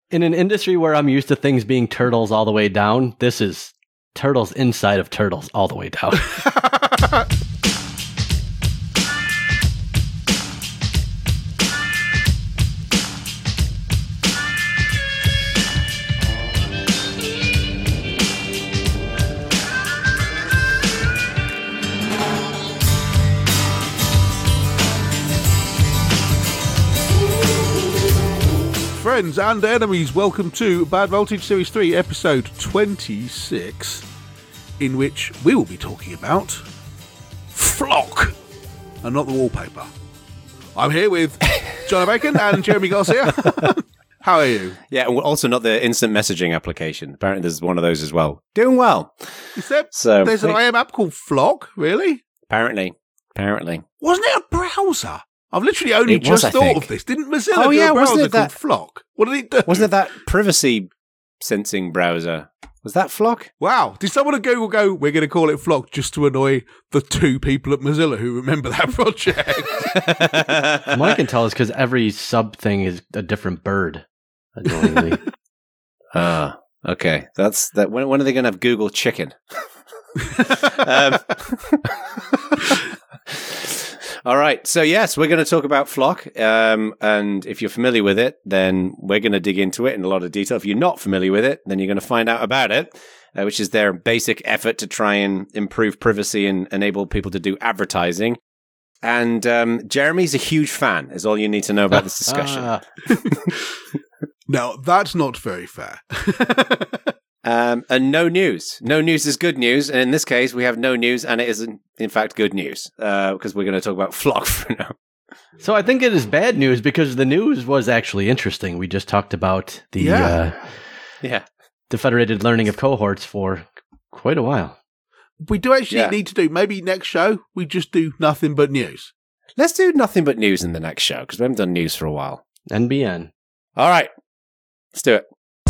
In an industry where I'm used to things being turtles all the way down, this is turtles inside of turtles all the way down. Friends and enemies, welcome to Bad Voltage Series 3, episode 26, in which we will be talking about Flock, and not the wallpaper. I'm here with John Bacon and Jeremy Garcia. How are you? Yeah, and also not the instant messaging application. Apparently there's one of those as well. Doing well. Except there's an IM app called Flock, really? Apparently. Wasn't it a browser? I've literally only just thought of this. Didn't Mozilla do a browser called Flock? What did it do? Wasn't it that privacy sensing browser? Was that Flock? Wow. Did someone at Google go, we're going to call it Flock just to annoy the two people at Mozilla who remember that project? From what I can tell is because every sub thing is a different bird, annoyingly. Okay. That's that. When are they going to have Google Chicken? All right. So, yes, we're going to talk about Flock. And if you're familiar with it, then we're going to dig into it in a lot of detail. If you're not familiar with it, then you're going to find out about it, which is their basic effort to try and improve privacy and enable people to do advertising. And Jeremy's a huge fan, is all you need to know about this discussion. Now, that's not very fair. And no news. No news is good news. And in this case, we have no news, and it isn't, in fact, good news, because we're going to talk about Flock for now. So I think it is bad news because the news was actually interesting. We just talked about the federated learning of cohorts for quite a while. We do actually need to do, maybe next show, we just do nothing but news. Let's do nothing but news in the next show, because we haven't done news for a while. NBN. All right. Let's do it.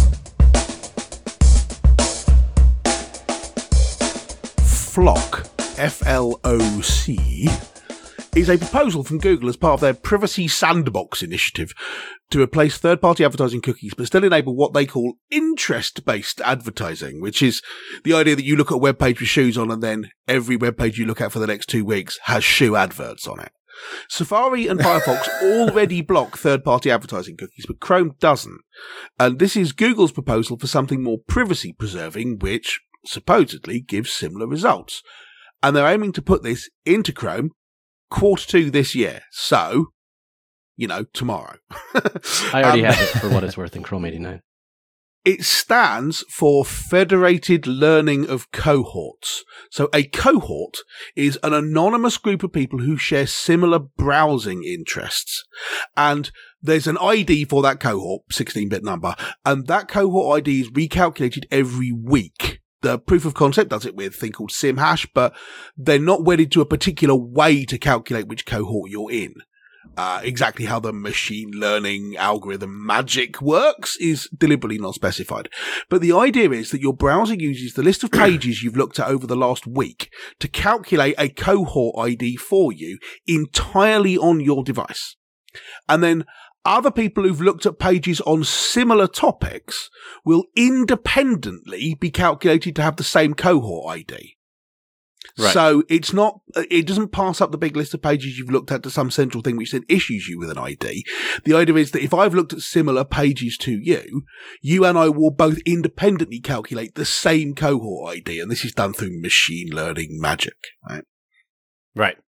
Flock, F-L-O-C, is a proposal from Google as part of their Privacy Sandbox initiative to replace third-party advertising cookies but still enable what they call interest-based advertising, which is the idea that you look at a web page with shoes on and then every web page you look at for the next 2 weeks has shoe adverts on it. Safari and Firefox already block third-party advertising cookies, but Chrome doesn't. And this is Google's proposal for something more privacy-preserving, which supposedly gives similar results. And they're aiming to put this into Chrome Q2 this year. So, tomorrow. I already have it for what it's worth in Chrome 89. It stands for Federated Learning of Cohorts. So a cohort is an anonymous group of people who share similar browsing interests. And there's an ID for that cohort, 16-bit number, and that cohort ID is recalculated every week. The proof of concept does it with a thing called SimHash, but they're not wedded to a particular way to calculate which cohort you're in. Exactly how the machine learning algorithm magic works is deliberately not specified. But the idea is that your browser uses the list of pages you've looked at over the last week to calculate a cohort ID for you entirely on your device. And then other people who've looked at pages on similar topics will independently be calculated to have the same cohort ID. Right. So it doesn't pass up the big list of pages you've looked at to some central thing which then issues you with an ID. The idea is that if I've looked at similar pages to you, you and I will both independently calculate the same cohort ID. And this is done through machine learning magic, right? Right.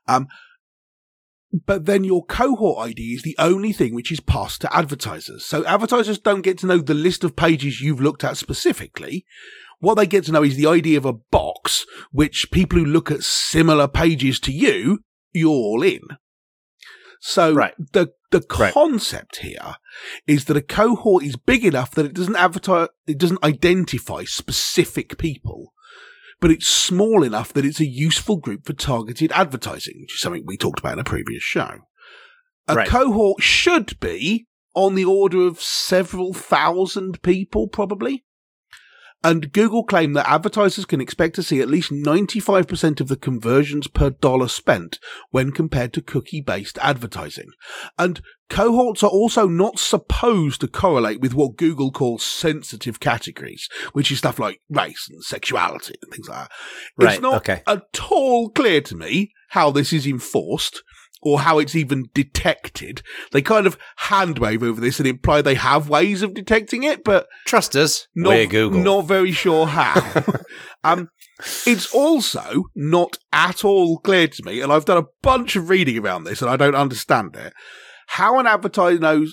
But then your cohort ID is the only thing which is passed to advertisers. So advertisers don't get to know the list of pages you've looked at specifically. What they get to know is the idea of a box, which people who look at similar pages to you, you're all in. So the concept here is that a cohort is big enough that it doesn't identify specific people, but it's small enough that it's a useful group for targeted advertising, which is something we talked about in a previous show. A cohort should be on the order of several thousand people, probably. And Google claimed that advertisers can expect to see at least 95% of the conversions per dollar spent when compared to cookie-based advertising. And cohorts are also not supposed to correlate with what Google calls sensitive categories, which is stuff like race and sexuality and things like that. Right, it's not at all clear to me how this is enforced or how it's even detected. They kind of handwave over this and imply they have ways of detecting it, but trust us, we're Google. Not very sure how. It's also not at all clear to me, and I've done a bunch of reading around this and I don't understand it, how an advertiser knows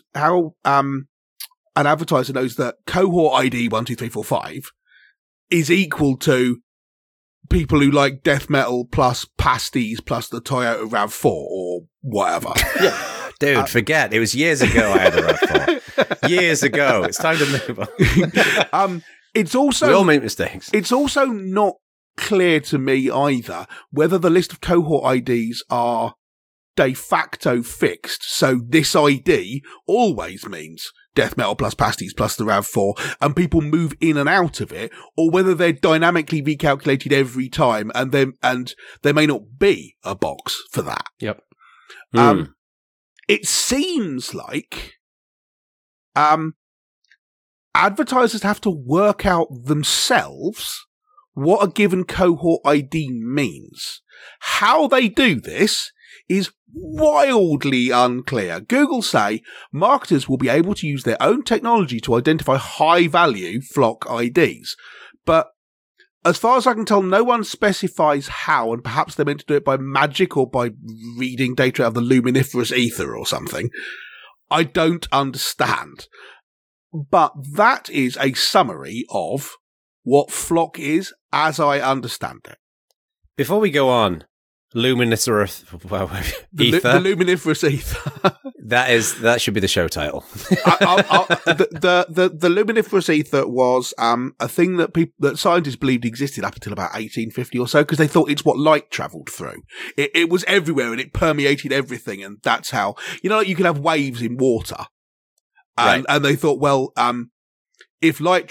that cohort ID 1, 2, 3, 4, 5 is equal to people who like death metal plus pasties plus the Toyota RAV4 or whatever. Yeah. Dude, forget. It was years ago I had a RAV4. Years ago. It's time to move on. It's also... We all make mistakes. It's also not clear to me either whether the list of cohort IDs are de facto fixed. So this ID always means death metal plus pasties plus the RAV4, and people move in and out of it, or whether they're dynamically recalculated every time, and there may not be a box for that. Yep. It seems like advertisers have to work out themselves what a given cohort ID means. How they do this is wildly unclear. Google say marketers will be able to use their own technology to identify high-value Flock IDs. But as far as I can tell, no one specifies how, and perhaps they're meant to do it by magic or by reading data out of the luminiferous ether or something. I don't understand. But that is a summary of what Flock is, as I understand it. Before we go on, luminiferous ether. The luminiferous ether. That should be the show title. The luminiferous ether was a thing that scientists believed existed up until about 1850 or so, because they thought it's what light travelled through. It was everywhere and it permeated everything, and that's how, like you can have waves in water. Right. And they thought, well, if light,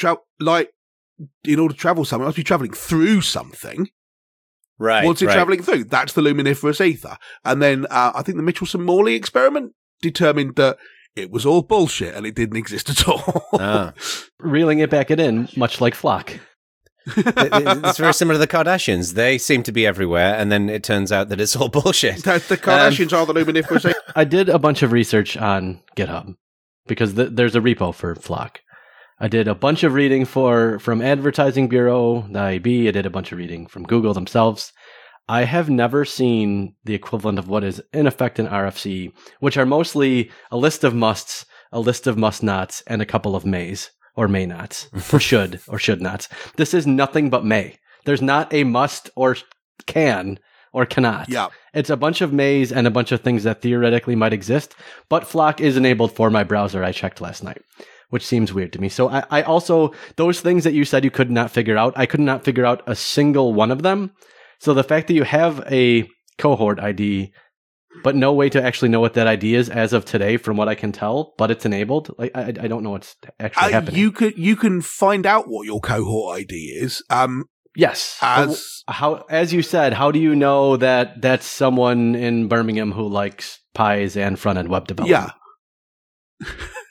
in order to travel somewhere, it must be travelling through something. Right. What's it travelling through? That's the luminiferous ether. And then I think the Michelson-Morley experiment determined that it was all bullshit and it didn't exist at all. Reeling it back in, much like Flock. It's very similar to the Kardashians. They seem to be everywhere, and then it turns out that it's all bullshit. The Kardashians are the luminiferous ether. I did a bunch of research on GitHub because there's a repo for Flock. I did a bunch of reading from Advertising Bureau, the IAB. I did a bunch of reading from Google themselves. I have never seen the equivalent of what is in effect an RFC, which are mostly a list of musts, a list of must-nots, and a couple of mays or may nots, or should nots. This is nothing but may. There's not a must or can or cannot. Yeah. It's a bunch of mays and a bunch of things that theoretically might exist, but Flock is enabled for my browser. I checked last night, which seems weird to me. So I also, those things that you said you could not figure out, I could not figure out a single one of them. So the fact that you have a cohort ID, but no way to actually know what that ID is as of today, from what I can tell, but it's enabled. Like I don't know what's actually happening. You can find out what your cohort ID is. Yes. As you said, how do you know that that's someone in Birmingham who likes pies and front-end web development? Yeah.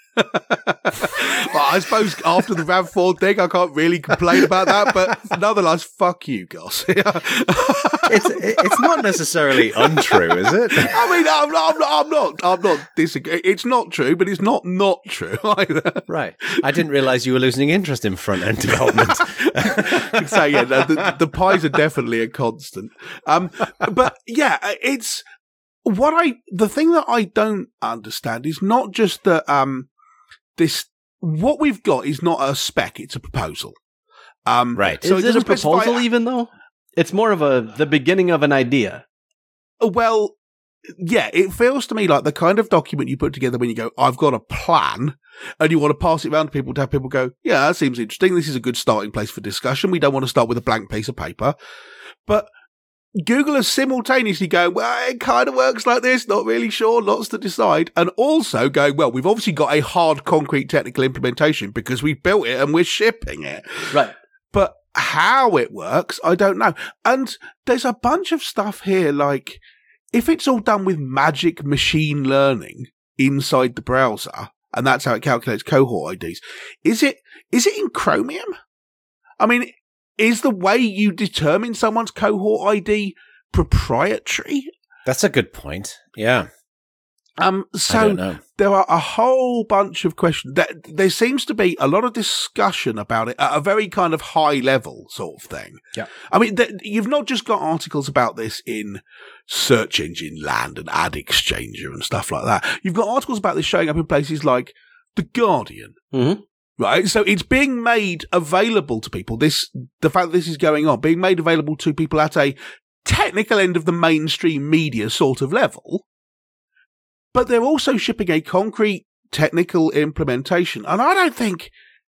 Well, I suppose after the RAV4 thing, I can't really complain about that, but nonetheless, fuck you, Goss. It's not necessarily untrue, is it? I mean, I'm not disagreeing. It's not true, but it's not true either. Right. I didn't realise you were losing interest in front-end development. So yeah, the pies are definitely a constant. But yeah, it's the thing that I don't understand is not just that what we've got is not a spec, it's a proposal. Right. So is it a proposal even though? It's more of the beginning of an idea. Well, yeah, it feels to me like the kind of document you put together when you go, I've got a plan, and you want to pass it around to people to have people go, yeah, that seems interesting. This is a good starting place for discussion. We don't want to start with a blank piece of paper. But Google is simultaneously going, well, it kind of works like this, not really sure, lots to decide. And also going, well, we've obviously got a hard, concrete technical implementation because we built it and we're shipping it. Right. But how it works, I don't know. And there's a bunch of stuff here, like, if it's all done with magic machine learning inside the browser, and that's how it calculates cohort IDs, is it in Chromium? I mean, is the way you determine someone's cohort ID proprietary? That's a good point. Yeah. So there are a whole bunch of questions. There seems to be a lot of discussion about it at a very kind of high level sort of thing. Yeah. I mean, you've not just got articles about this in Search Engine Land and Ad Exchanger and stuff like that. You've got articles about this showing up in places like The Guardian. Mm-hmm. Right, so it's being made available to people. The fact that this is going on, being made available to people at a technical end of the mainstream media sort of level, but they're also shipping a concrete technical implementation. And I don't think,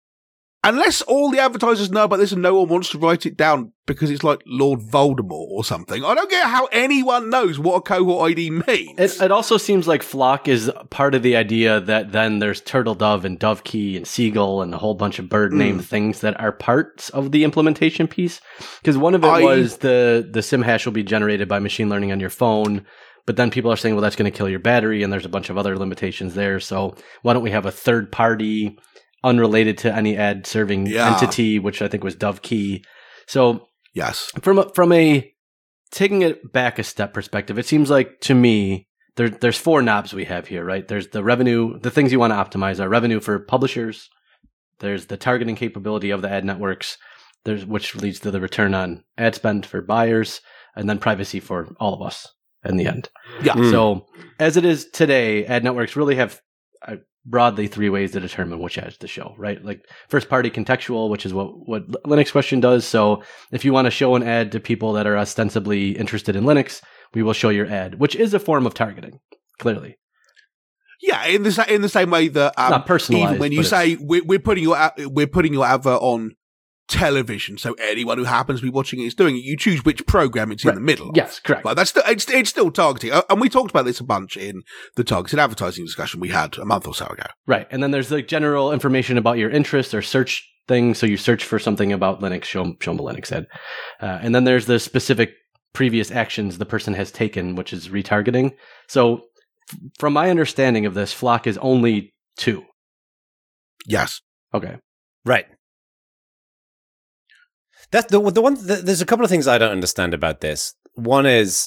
unless all the advertisers know about this and no one wants to write it down because it's like Lord Voldemort or something, I don't get how anyone knows what a cohort ID means. It also seems like Flock is part of the idea that then there's Turtle Dove and Dove Key and Seagull and a whole bunch of bird name things that are parts of the implementation piece. Because one of it was the SIM hash will be generated by machine learning on your phone. But then people are saying, well, that's going to kill your battery, and there's a bunch of other limitations there. So why don't we have a third party unrelated to any ad serving entity, which I think was Dove Key. So yes, from a taking it back a step perspective, it seems like to me there's four knobs we have here, right? There's the revenue, the things you want to optimize are revenue for publishers. There's the targeting capability of the ad networks, which leads to the return on ad spend for buyers, and then privacy for all of us in the end. Yeah. So as it is today, ad networks really have broadly three ways to determine which ads to show, right? Like first party contextual, which is what Linux Question does. So if you want to show an ad to people that are ostensibly interested in Linux, we will show your ad, which is a form of targeting, clearly. Yeah, in the same way that not personalized, even when you say we're putting your advert on television, so anyone who happens to be watching it is doing it. You choose which program it's in the middle of. Yes, correct. Like that's it's still targeting, and we talked about this a bunch in the targeted advertising discussion we had a month or so ago. Right, and then there's the general information about your interests or search things. So you search for something about Linux, show them a Linux ad, and then there's the specific previous actions the person has taken, which is retargeting. So from my understanding of this, Flock is only two. Yes. Okay. Right. That's the one. There's a couple of things I don't understand about this. One is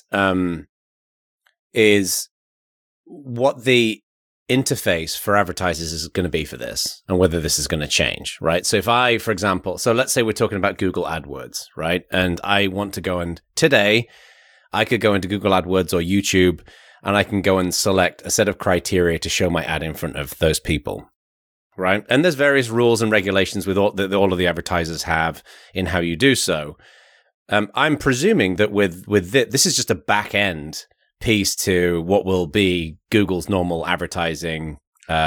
what the interface for advertisers is going to be for this, and whether this is going to change. Right. So if I, for example, let's say we're talking about Google AdWords, right? And I want to go and today I could go into Google AdWords or YouTube, and I can go and select a set of criteria to show my ad in front of those people. Right. And there's various rules and regulations with all of the advertisers have in how you do so. I'm presuming that with this is just a back end piece to what will be Google's normal advertising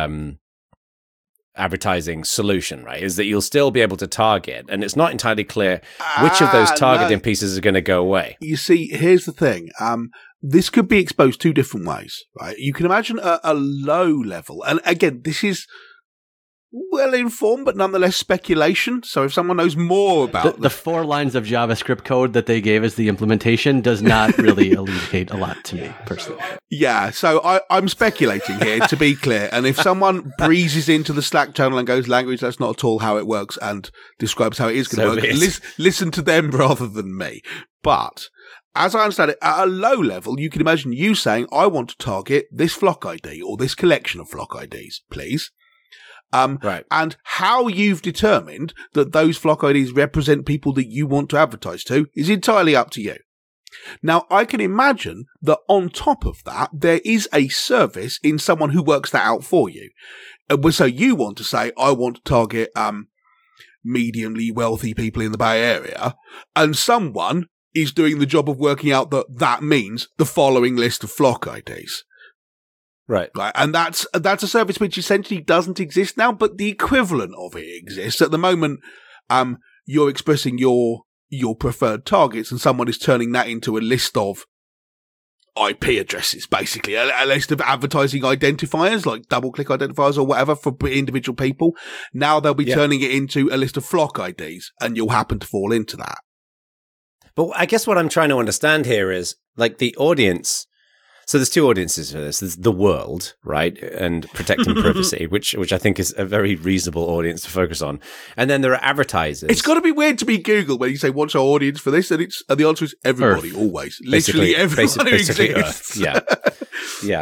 solution, right? Is that you'll still be able to target, and it's not entirely clear which of those targeting pieces are going to go away. You see, here's the thing. This could be exposed two different ways, right? You can imagine a low level, and again, this is well-informed, but nonetheless speculation. So if someone knows more about the 4 lines of JavaScript code that they gave as the implementation does not really elucidate a lot to me, personally. Yeah, so I'm speculating here, to be clear. And if someone breezes into the Slack channel and goes, language, that's not at all how it works, and describes how it is going to work, listen to them rather than me. But as I understand it, at a low level, you can imagine you saying, I want to target this Flock ID or this collection of Flock IDs, please. Right. And how you've determined that those Flock IDs represent people that you want to advertise to is entirely up to you. Now, I can imagine that on top of that, there is a service in someone who works that out for you. So you want to say, I want to target mediumly wealthy people in the Bay Area, and someone is doing the job of working out that means the following list of Flock IDs. Right. And that's a service which essentially doesn't exist now, but the equivalent of it exists. At the moment, you're expressing your preferred targets, and someone is turning that into a list of IP addresses, basically, a list of advertising identifiers, like double-click identifiers or whatever for individual people. Now they'll be turning it into a list of Flock IDs, and you'll happen to fall into that. But I guess what I'm trying to understand here is, like, the audience. So there's two audiences for this. There's the world, right? And protecting privacy, which I think is a very reasonable audience to focus on. And then there are advertisers. It's got to be weird to be Google when you say, what's our audience for this? And the answer is everybody, Earth. Always. Literally everyone who exists. Earth. Yeah.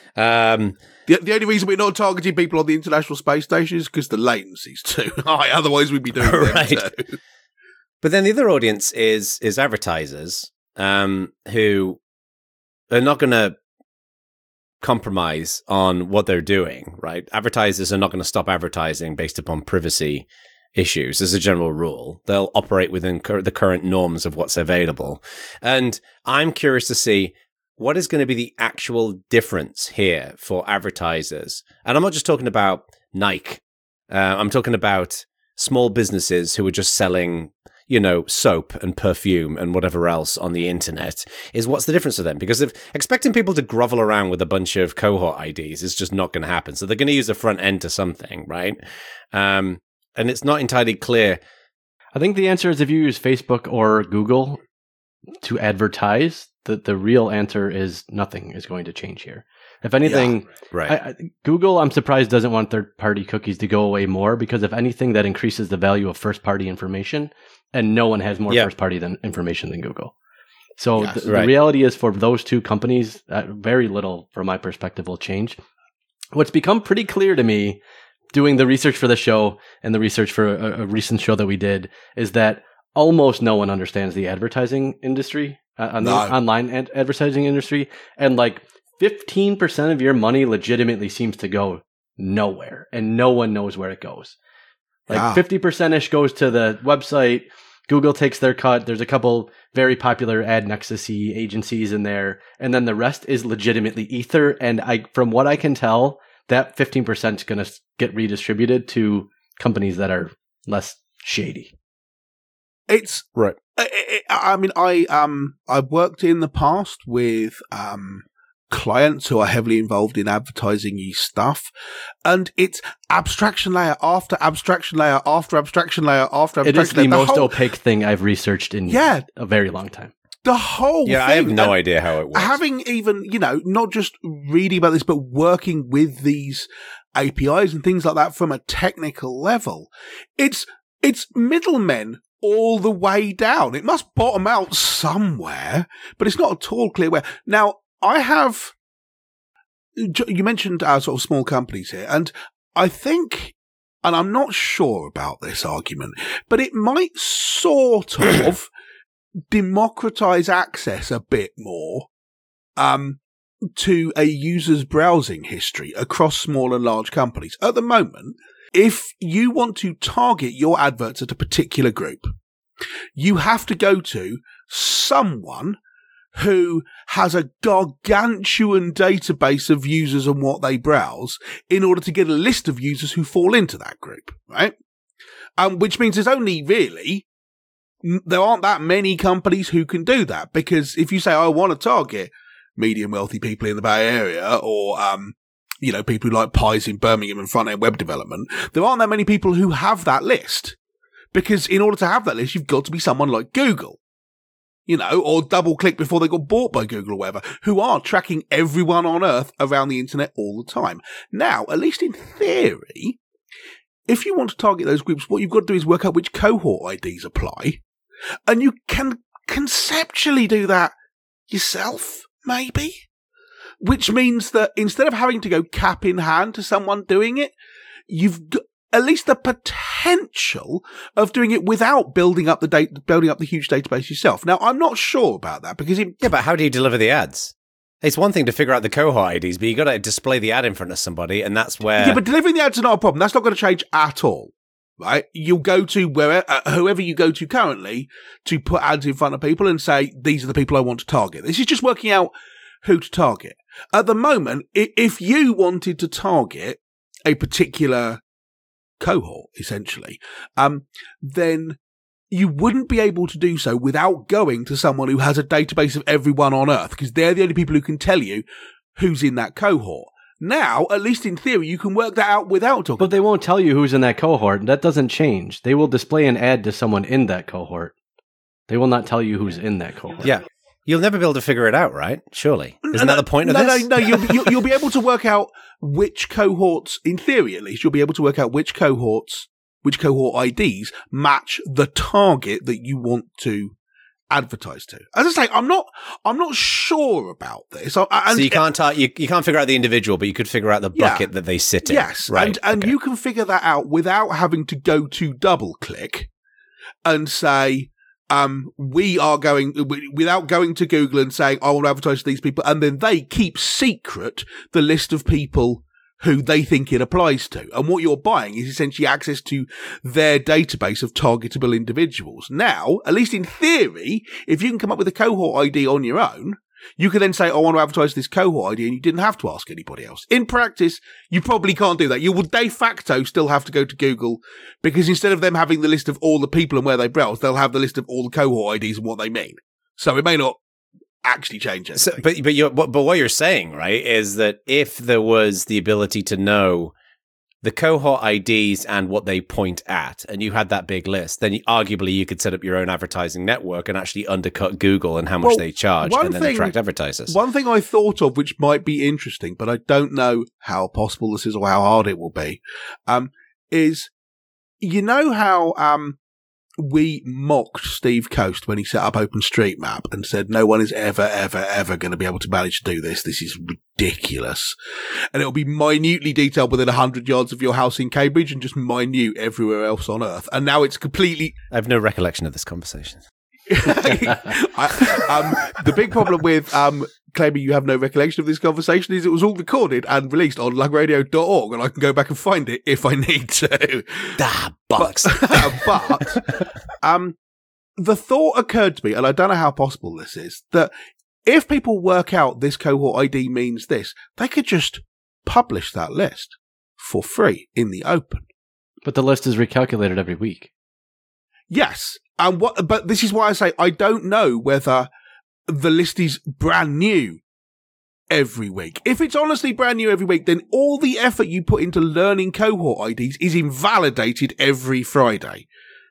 The only reason we're not targeting people on the International Space Station is because the latency's too high. Otherwise, we'd be doing them too. But then the other audience is advertisers who are not going to compromise on what they're doing, right? Advertisers are not going to stop advertising based upon privacy issues as a general rule. They'll operate within the current norms of what's available. And I'm curious to see what is going to be the actual difference here for advertisers. And I'm not just talking about Nike. I'm talking about small businesses who are just selling, soap and perfume and whatever else on the internet. Is what's the difference for them? Because if expecting people to grovel around with a bunch of cohort IDs is just not going to happen. So they're going to use the front end to something, right? And it's not entirely clear. I think the answer is if you use Facebook or Google to advertise, the real answer is nothing is going to change here. If anything, right. Google, I'm surprised, doesn't want third-party cookies to go away more, because if anything, that increases the value of first-party information, and no one has more first-party information than Google. So the reality is, for those two companies, very little, from my perspective, will change. What's become pretty clear to me, doing the research for the show and the research for a recent show that we did, is that almost no one understands the advertising industry, the online advertising industry, and 15% of your money legitimately seems to go nowhere, and no one knows where it goes. 50%-ish goes to the website. Google takes their cut. There's a couple very popular ad nexus-y agencies in there, and then the rest is legitimately ether. And from what I can tell, that 15% is going to get redistributed to companies that are less shady. It's right. I've worked in the past with clients who are heavily involved in advertising-y stuff, and it's abstraction layer after abstraction layer after abstraction layer after abstraction layer. It is the most opaque thing I've researched in a very long time. The whole thing. I have no idea how it works. Having even, not just reading about this, but working with these APIs and things like that from a technical level, it's middlemen all the way down. It must bottom out somewhere, but it's not at all clear where. Now, you mentioned sort of small companies here, and I think, and I'm not sure about this argument, but it might sort of democratize access a bit more to a user's browsing history across small and large companies. At the moment, if you want to target your adverts at a particular group, you have to go to someone who has a gargantuan database of users and what they browse in order to get a list of users who fall into that group, right? Which means there aren't that many companies who can do that, because if you say, I want to target medium wealthy people in the Bay Area, or, people who like pies in Birmingham and front-end web development, there aren't that many people who have that list, because in order to have that list, you've got to be someone like Google, or DoubleClick before they got bought by Google or whatever, who are tracking everyone on Earth around the internet all the time. Now, at least in theory, if you want to target those groups, what you've got to do is work out which cohort IDs apply. And you can conceptually do that yourself, maybe. Which means that instead of having to go cap in hand to someone doing it, you've got at least the potential of doing it without building up the huge database yourself. Now, I'm not sure about that, because but how do you deliver the ads? It's one thing to figure out the cohort IDs, but you got to display the ad in front of somebody, and that's where. Yeah, but delivering the ads is not a problem. That's not going to change at all, right? You'll go to whoever you go to currently to put ads in front of people and say, these are the people I want to target. This is just working out who to target. At the moment, if you wanted to target a particular cohort, essentially, then you wouldn't be able to do so without going to someone who has a database of everyone on Earth, because they're the only people who can tell you who's in that cohort. Now, at least in theory, you can work that out without talking. But they won't tell you who's in that cohort. That doesn't change. They will display an ad to someone in that cohort. They will not tell you who's in that cohort. Yeah. You'll never be able to figure it out, right? Surely. Isn't that the point of this? No. You'll be able to work out which cohorts, in theory at least, you'll be able to work out which cohort IDs match the target that you want to advertise to. As I say, I'm not sure about this. So you can't figure out the individual, but you could figure out the bucket that they sit in. Yes, right. And you can figure that out without having to go to DoubleClick and say, without going to Google and saying, I want to advertise to these people, and then they keep secret the list of people who they think it applies to. And what you're buying is essentially access to their database of targetable individuals. Now, at least in theory, if you can come up with a cohort ID on your own, you can then say, I want to advertise this cohort ID, and you didn't have to ask anybody else. In practice, you probably can't do that. You will de facto still have to go to Google, because instead of them having the list of all the people and where they browse, they'll have the list of all the cohort IDs and what they mean. So it may not actually change anything. But what you're saying, right, is that if there was the ability to know the cohort IDs and what they point at, and you had that big list, then arguably you could set up your own advertising network and actually undercut Google and how much they charge, and then attract advertisers. One thing I thought of, which might be interesting, but I don't know how possible this is or how hard it will be, is, you know how we mocked Steve Coast when he set up OpenStreetMap and said no one is ever going to be able to manage to do this. This is ridiculous. And it'll be minutely detailed within 100 yards of your house in Cambridge and just minute everywhere else on Earth. And now it's completely... I have no recollection of this conversation. The big problem with claiming you have no recollection of this conversation is it was all recorded and released on lugradio.org, and I can go back and find it if I need to. Bollocks. But the thought occurred to me, and I don't know how possible this is, that if people work out this cohort ID means this, they could just publish that list for free in the open. But the list is recalculated every week. Yes. But this is why I say I don't know whether the list is brand new every week. If it's honestly brand new every week, then all the effort you put into learning cohort IDs is invalidated every Friday.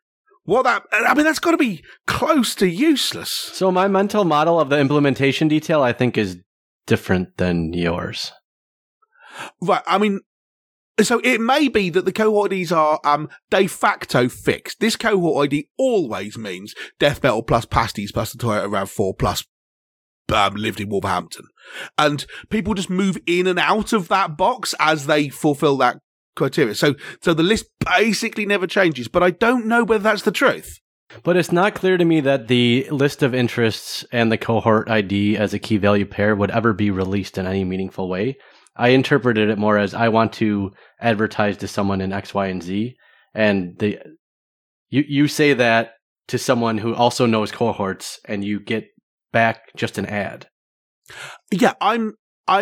That's got to be close to useless. So my mental model of the implementation detail, I think, is different than yours. Right. So it may be that the cohort IDs are de facto fixed. This cohort ID always means Death Metal plus Pasties plus the Toyota RAV4 plus lived in Wolverhampton. And people just move in and out of that box as they fulfill that criteria. So the list basically never changes, but I don't know whether that's the truth. But it's not clear to me that the list of interests and the cohort ID as a key value pair would ever be released in any meaningful way. I interpreted it more as I want to advertise to someone in X, Y, and Z. And you say that to someone who also knows cohorts, and you get back just an ad. Yeah, I'm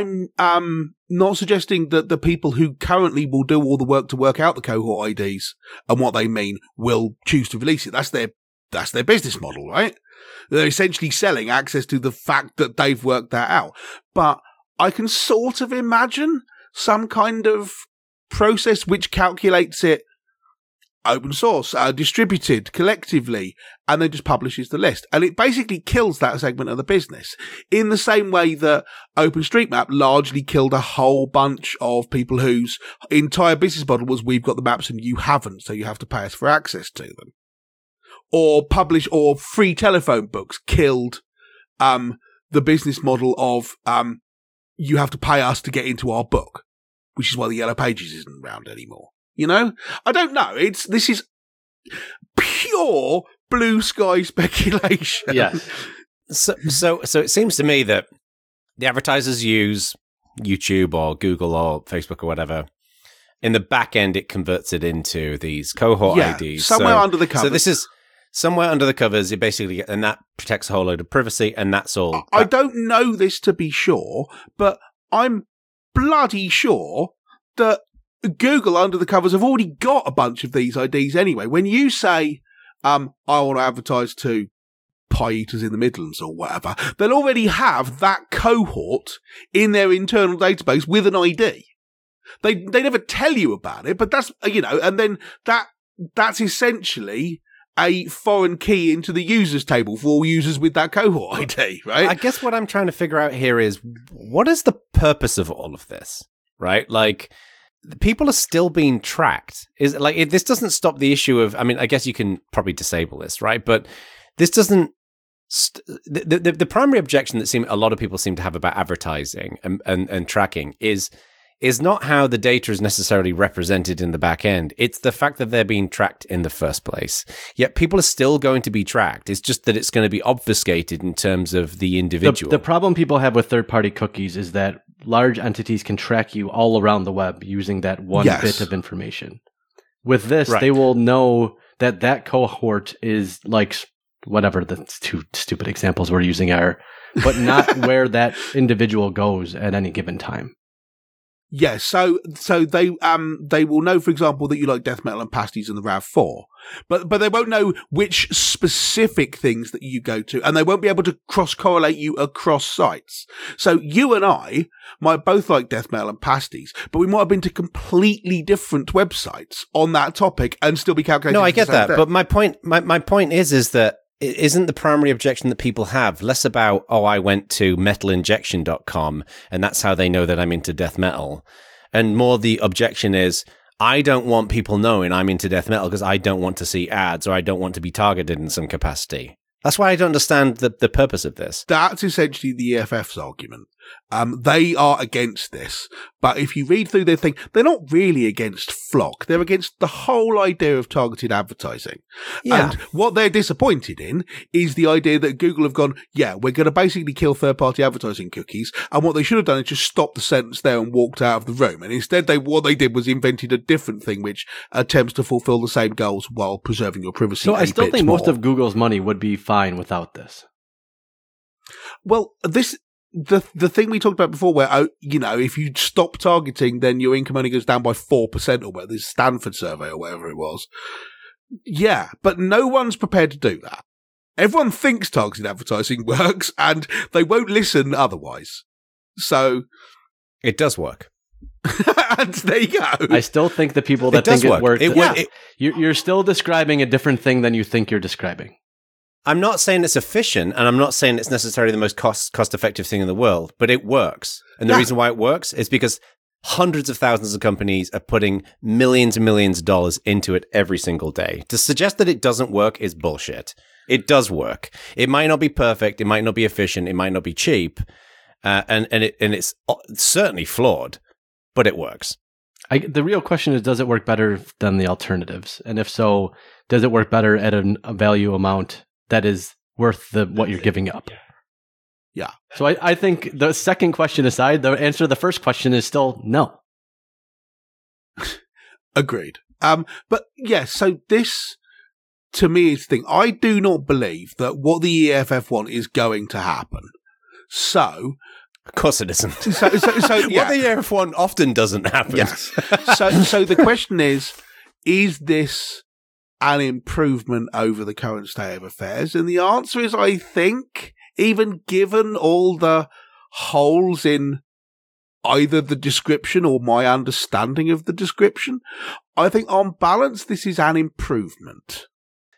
not suggesting that the people who currently will do all the work to work out the cohort IDs and what they mean will choose to release it. That's their business model, right? They're essentially selling access to the fact that they've worked that out. But I can sort of imagine some kind of process which calculates it open source, distributed collectively, and then just publishes the list. And it basically kills that segment of the business in the same way that OpenStreetMap largely killed a whole bunch of people whose entire business model was we've got the maps and you haven't, so you have to pay us for access to them. Or free telephone books killed the business model of you have to pay us to get into our book, which is why the Yellow Pages isn't around anymore. You know? I don't know. This is pure blue sky speculation. Yes. So it seems to me that the advertisers use YouTube or Google or Facebook or whatever. In the back end, it converts it into these cohort IDs. Somewhere under the covers. So this is somewhere under the covers. You basically get, and that protects a whole load of privacy, and that's all. I don't know this to be sure, but I'm bloody sure that Google under the covers have already got a bunch of these IDs anyway. When you say, I want to advertise to pie eaters in the Midlands or whatever, they'll already have that cohort in their internal database with an ID. They never tell you about it, but that's, and then that's essentially a foreign key into the users table for all users with that cohort ID, right? I guess what I'm trying to figure out here is, what is the purpose of all of this, right? Like, people are still being tracked. This doesn't stop the issue of, I guess you can probably disable this, right? But this doesn't, the primary objection that a lot of people seem to have about advertising and tracking is not how the data is necessarily represented in the back end. It's the fact that they're being tracked in the first place. Yet people are still going to be tracked. It's just that it's going to be obfuscated in terms of the individual. The problem people have with third-party cookies is that large entities can track you all around the web using that one bit of information. With this, they will know that cohort is like whatever the two stupid examples we're using are, but not where that individual goes at any given time. Yeah, so they will know, for example, that you like death metal and pasties and the RAV4, but they won't know which specific things that you go to, and they won't be able to cross-correlate you across sites. So you and I might both like death metal and pasties, but we might have been to completely different websites on that topic and still be calculating. No, I get that, but my point is that it isn't the primary objection that people have less about, I went to metalinjection.com and that's how they know that I'm into death metal. And more the objection is, I don't want people knowing I'm into death metal because I don't want to see ads or I don't want to be targeted in some capacity. That's why I don't understand the purpose of this. That's essentially the EFF's argument. They are against this. But if you read through their thing, they're not really against Flock. They're against the whole idea of targeted advertising. Yeah. And what they're disappointed in is the idea that Google have gone, we're going to basically kill third-party advertising cookies. And what they should have done is just stopped the sentence there and walked out of the room. And instead, what they did was invented a different thing which attempts to fulfill the same goals while preserving your privacy. So I still think most of Google's money would be fine without this. Well, the thing we talked about before where, if you stop targeting, then your income only goes down by 4% or whatever, this Stanford survey or whatever it was. Yeah, but no one's prepared to do that. Everyone thinks targeted advertising works and they won't listen otherwise. So it does work. And there you go. I still think the people that think it works, you're still describing a different thing than you think you're describing. I'm not saying it's efficient, and I'm not saying it's necessarily the most cost-effective thing in the world, but it works. And the reason why it works is because hundreds of thousands of companies are putting millions and millions of dollars into it every single day. To suggest that it doesn't work is bullshit. It does work. It might not be perfect. It might not be efficient. It might not be cheap. And it's certainly flawed, but it works. The real question is, does it work better than the alternatives? And if so, does it work better at a value amount that is worth what you're giving up? Yeah. So I think the second question aside, the answer to the first question is still no. Agreed. But yeah, so this to me is the thing. I do not believe that what the EFF want is going to happen. So of course it isn't. So yeah. What the EFF want often doesn't happen. Yes. So the question is this an improvement over the current state of affairs? And the answer is, I think, even given all the holes in either the description or my understanding of the description, I think on balance, this is an improvement.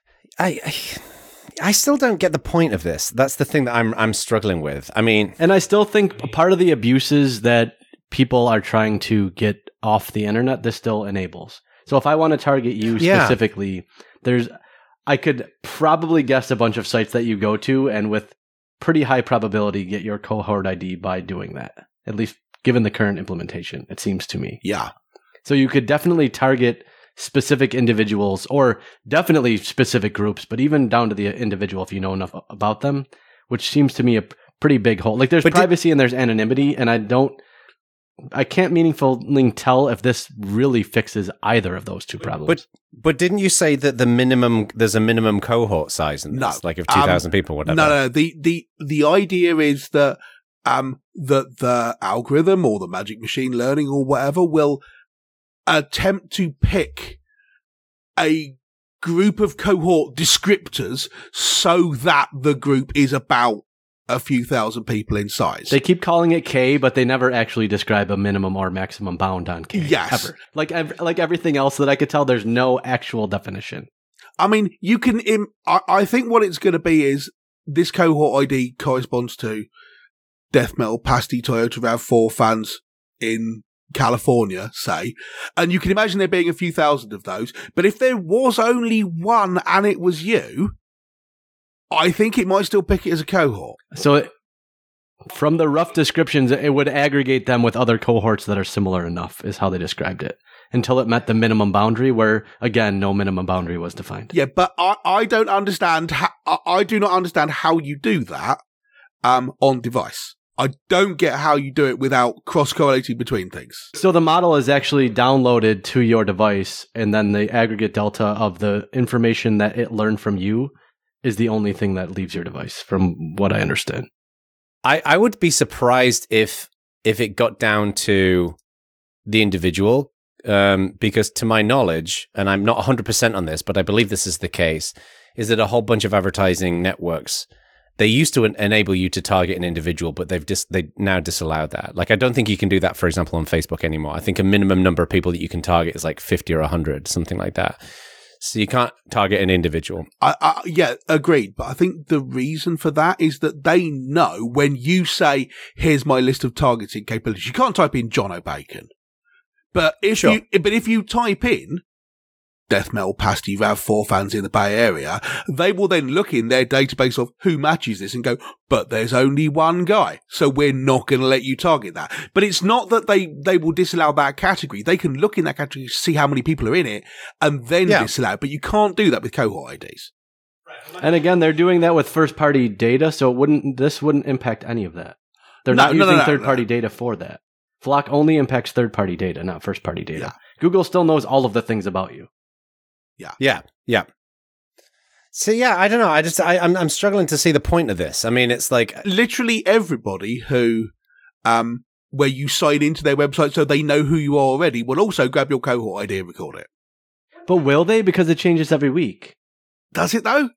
I still don't get the point of this. That's the thing that I'm struggling with. I mean, and I still think part of the abuses that people are trying to get off the internet, this still enables. So if I want to target you specifically, I could probably guess a bunch of sites that you go to, and with pretty high probability get your cohort ID by doing that. At least given the current implementation, it seems to me. Yeah. So you could definitely target specific individuals or definitely specific groups, but even down to the individual if you know enough about them, which seems to me a pretty big hole. Like there's privacy and there's anonymity, and I can't meaningfully tell if this really fixes either of those two problems. But didn't you say that there's a minimum cohort size in this, like of 2,000 people, whatever? No. The idea is that the algorithm or the magic machine learning or whatever will attempt to pick a group of cohort descriptors so that the group is about a few thousand people in size. They keep calling it K, but they never actually describe a minimum or maximum bound on K. Yes. Ever. Like everything else that I could tell, there's no actual definition. I mean, you can, I think what it's going to be is this cohort ID corresponds to Death Metal Pasty Toyota RAV4 fans in California, say, and you can imagine there being a few thousand of those, but if there was only one and it was you, I think it might still pick it as a cohort. So from the rough descriptions, it would aggregate them with other cohorts that are similar enough, is how they described it, until it met the minimum boundary, where, again, no minimum boundary was defined. Yeah, but I don't understand, I do not understand how you do that on device. I don't get how you do it without cross-correlating between things. So the model is actually downloaded to your device, and then the aggregate delta of the information that it learned from you is the only thing that leaves your device, from what I understand. I would be surprised if it got down to the individual, because to my knowledge, and I'm not 100% on this, but I believe this is the case, is that a whole bunch of advertising networks, they used to enable you to target an individual, but they now disallowed that. Like, I don't think you can do that, for example, on Facebook anymore. I think a minimum number of people that you can target is like 50 or 100, something like that. So you can't target an individual. Yeah, agreed. But I think the reason for that is that they know when you say, here's my list of targeting capabilities, you can't type in John O'Bacon. But if you type in Death Metal Pasty RAV4 fans in the Bay Area, they will then look in their database of who matches this and go, but there's only one guy, so we're not going to let you target that. But it's not that they will disallow that category. They can look in that category to see how many people are in it and then disallow it. But you can't do that with cohort IDs. And again, they're doing that with first-party data, so this wouldn't impact any of that. They're not using third-party data for that. Flock only impacts third-party data, not first-party data. Yeah. Google still knows all of the things about you. Yeah. So yeah, I don't know. I'm struggling to see the point of this. I mean, it's like literally everybody who, where you sign into their website so they know who you are already, will also grab your cohort ID and record it. But will they? Because it changes every week. Does it though?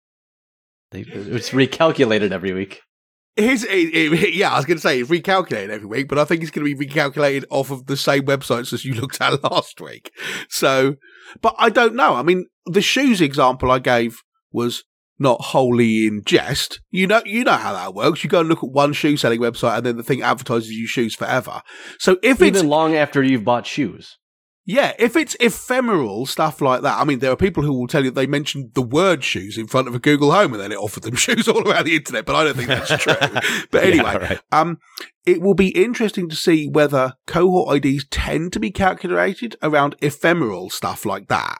It's recalculated every week. I was going to say it's recalculated every week, but I think it's going to be recalculated off of the same websites as you looked at last week. So, but I don't know. I mean, the shoes example I gave was not wholly in jest. You know how that works. You go and look at one shoe selling website and then the thing advertises you shoes forever. So if it's even long after you've bought shoes. Yeah, if it's ephemeral stuff like that, I mean, there are people who will tell you they mentioned the word shoes in front of a Google Home and then it offered them shoes all around the internet, but I don't think that's true. But anyway, it will be interesting to see whether cohort IDs tend to be calculated around ephemeral stuff like that,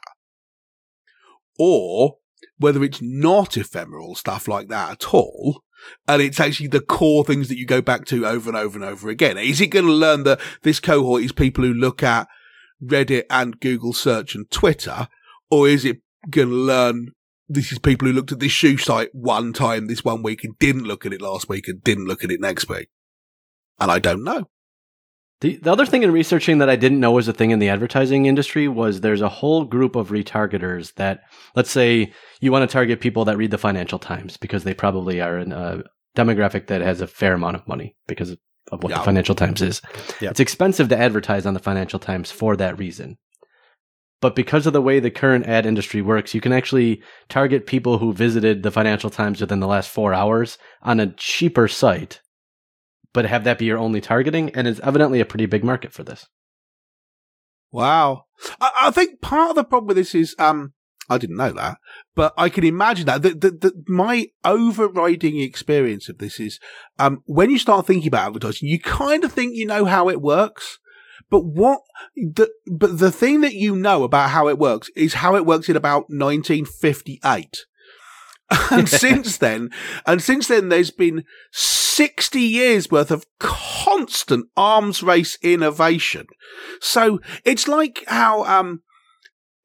or whether it's not ephemeral stuff like that at all, and it's actually the core things that you go back to over and over and over again. Is it going to learn that this cohort is people who look at Reddit and Google search and Twitter, or is it going to learn this is people who looked at this shoe site one time this 1 week and didn't look at it last week and didn't look at it next week? And I don't know. The other thing in researching that I didn't know was a thing in the advertising industry was there's a whole group of retargeters that, let's say you want to target people that read the Financial Times because they probably are in a demographic that has a fair amount of money because of what the Financial Times is. Yeah. It's expensive to advertise on the Financial Times for that reason. But because of the way the current ad industry works, you can actually target people who visited the Financial Times within the last 4 hours on a cheaper site, but have that be your only targeting, and it's evidently a pretty big market for this. Wow. I think part of the problem with this is, I didn't know that, but I can imagine that. My overriding experience of this is, when you start thinking about advertising, you kind of think you know how it works, but the thing that you know about how it works is how it works in about 1958. And since then, there's been 60 years worth of constant arms race innovation. So it's like how,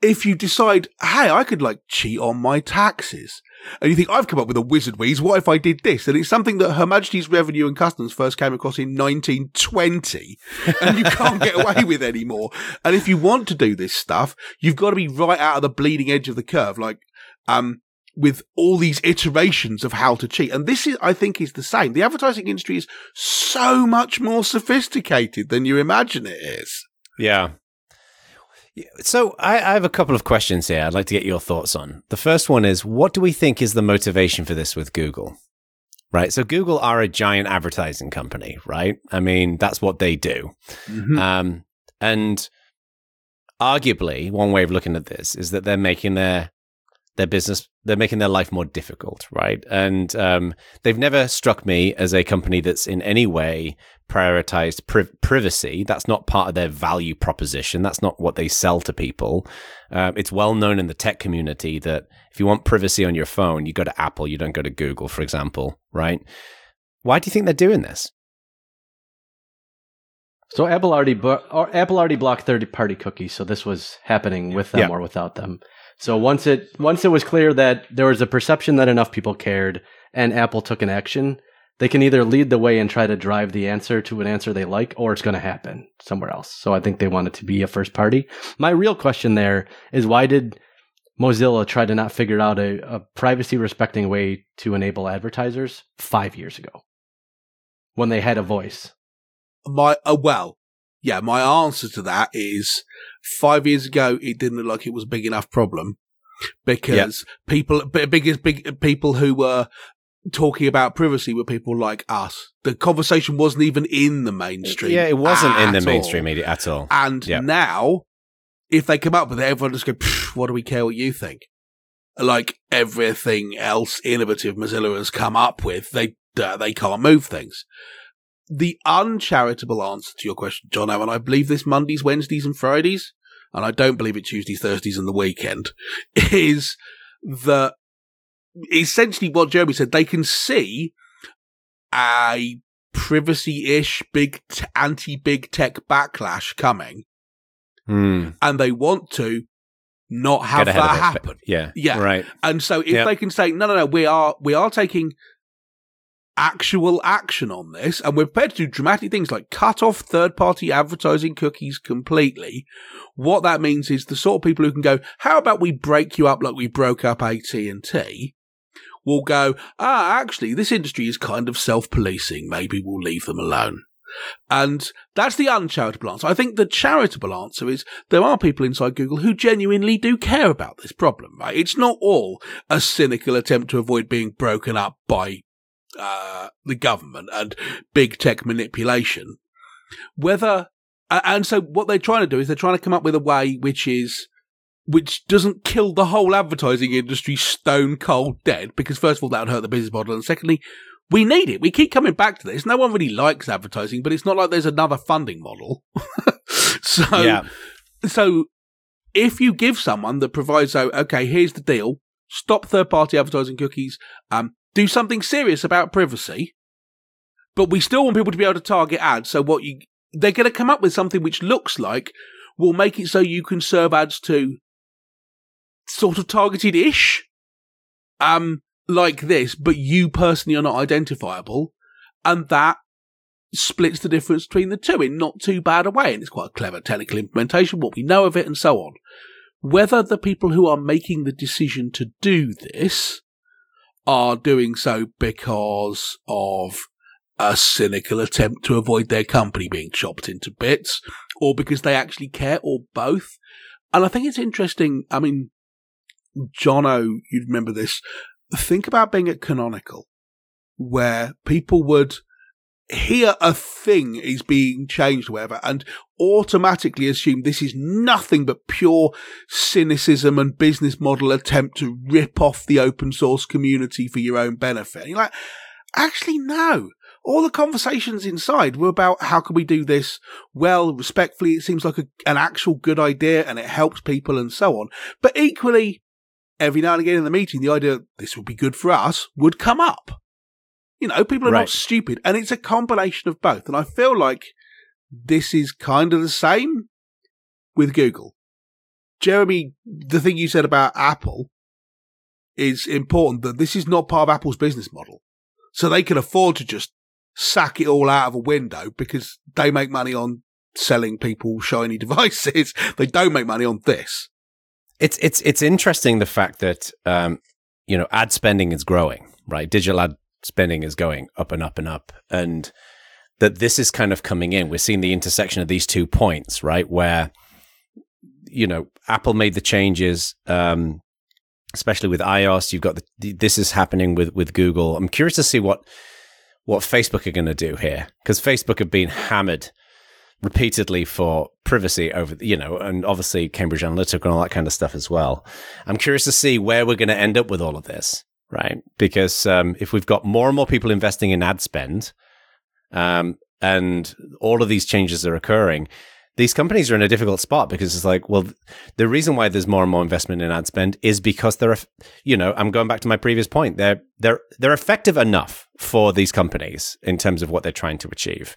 if you decide, hey, I could like cheat on my taxes, and you think, I've come up with a wizard wheeze, what if I did this? And it's something that Her Majesty's Revenue and Customs first came across in 1920, and you can't get away with anymore. And if you want to do this stuff, you've got to be right out of the bleeding edge of the curve, like, with all these iterations of how to cheat. And this is, I think, is the same. The advertising industry is so much more sophisticated than you imagine it is. Yeah. So I have a couple of questions here I'd like to get your thoughts on. The first one is, what do we think is the motivation for this with Google? Right. So Google are a giant advertising company, right? I mean, that's what they do. Mm-hmm. And arguably, one way of looking at this is that they're making their business, they're making their life more difficult, right? And they've never struck me as a company that's in any way prioritized privacy. That's not part of their value proposition. That's not what they sell to people. It's well known in the tech community that if you want privacy on your phone, you go to Apple, you don't go to Google, for example, right? Why do you think they're doing this? So Apple already blocked third-party cookies, so this was happening with them or without them. So once it was clear that there was a perception that enough people cared and Apple took an action, they can either lead the way and try to drive the answer to an answer they like, or it's going to happen somewhere else. So I think they want it to be a first party. My real question there is, why did Mozilla try to not figure out a privacy respecting way to enable advertisers 5 years ago when they had a voice? My answer to that is 5 years ago, it didn't look like it was a big enough problem because people who were talking about privacy were people like us. The conversation wasn't even in the mainstream. Yeah, it wasn't in the mainstream media at all. And now, if they come up with it, everyone just go, what do we care what you think? Like everything else innovative Mozilla has come up with, they can't move things. The uncharitable answer to your question, John, and I believe this Mondays, Wednesdays, and Fridays, and I don't believe it Tuesdays, Thursdays, and the weekend, is that essentially what Jeremy said, they can see a privacy-ish anti-big tech backlash coming, and they want to not have that happen. Yeah, right. And so if they can say, no, we are taking actual action on this, and we're prepared to do dramatic things like cut off third-party advertising cookies completely. What that means is the sort of people who can go, how about we break you up like we broke up AT&T, will go, actually, this industry is kind of self-policing. Maybe we'll leave them alone. And that's the uncharitable answer. I think the charitable answer is there are people inside Google who genuinely do care about this problem, right? It's not all a cynical attempt to avoid being broken up by the government and big tech manipulation. And so what they're trying to do is they're trying to come up with a way which doesn't kill the whole advertising industry stone cold dead, because first of all, that would hurt the business model, and secondly, we need it. We keep coming back to this. No one really likes advertising, but it's not like there's another funding model. So if you give someone the proviso, okay, here's the deal, stop third-party advertising cookies, do something serious about privacy, but we still want people to be able to target ads. So they're going to come up with something which looks like will make it so you can serve ads to sort of targeted-ish, like this, but you personally are not identifiable, and that splits the difference between the two in not too bad a way, and it's quite a clever technical implementation, what we know of it, and so on. Whether the people who are making the decision to do this are doing so because of a cynical attempt to avoid their company being chopped into bits, or because they actually care, or both. And I think it's interesting, I mean, Jono, you'd remember this, think about being at Canonical, where people would hear a thing is being changed or whatever, and automatically assume this is nothing but pure cynicism and business model attempt to rip off the open source community for your own benefit. And you're like, actually, no. All the conversations inside were about how can we do this well, respectfully. It seems like an actual good idea and it helps people and so on. But equally, every now and again in the meeting, the idea this would be good for us would come up. You know, people are not stupid, and it's a combination of both. And I feel like this is kind of the same with Google. Jeremy, the thing you said about Apple is important, that this is not part of Apple's business model. So they can afford to just sack it all out of a window because they make money on selling people shiny devices. They don't make money on this. It's interesting, the fact that, ad spending is growing, right? Digital ad spending is going up and up and up. And that this is kind of coming in. We're seeing the intersection of these 2 points, right? Where, Apple made the changes, especially with iOS. You've got this is happening with Google. I'm curious to see what Facebook are going to do here, because Facebook have been hammered repeatedly for privacy over, and obviously Cambridge Analytica and all that kind of stuff as well. I'm curious to see where we're going to end up with all of this, right? Because if we've got more and more people investing in ad spend, and all of these changes are occurring, these companies are in a difficult spot, because it's like, well, the reason why there's more and more investment in ad spend is because they're, I'm going back to my previous point. They're effective enough for these companies in terms of what they're trying to achieve.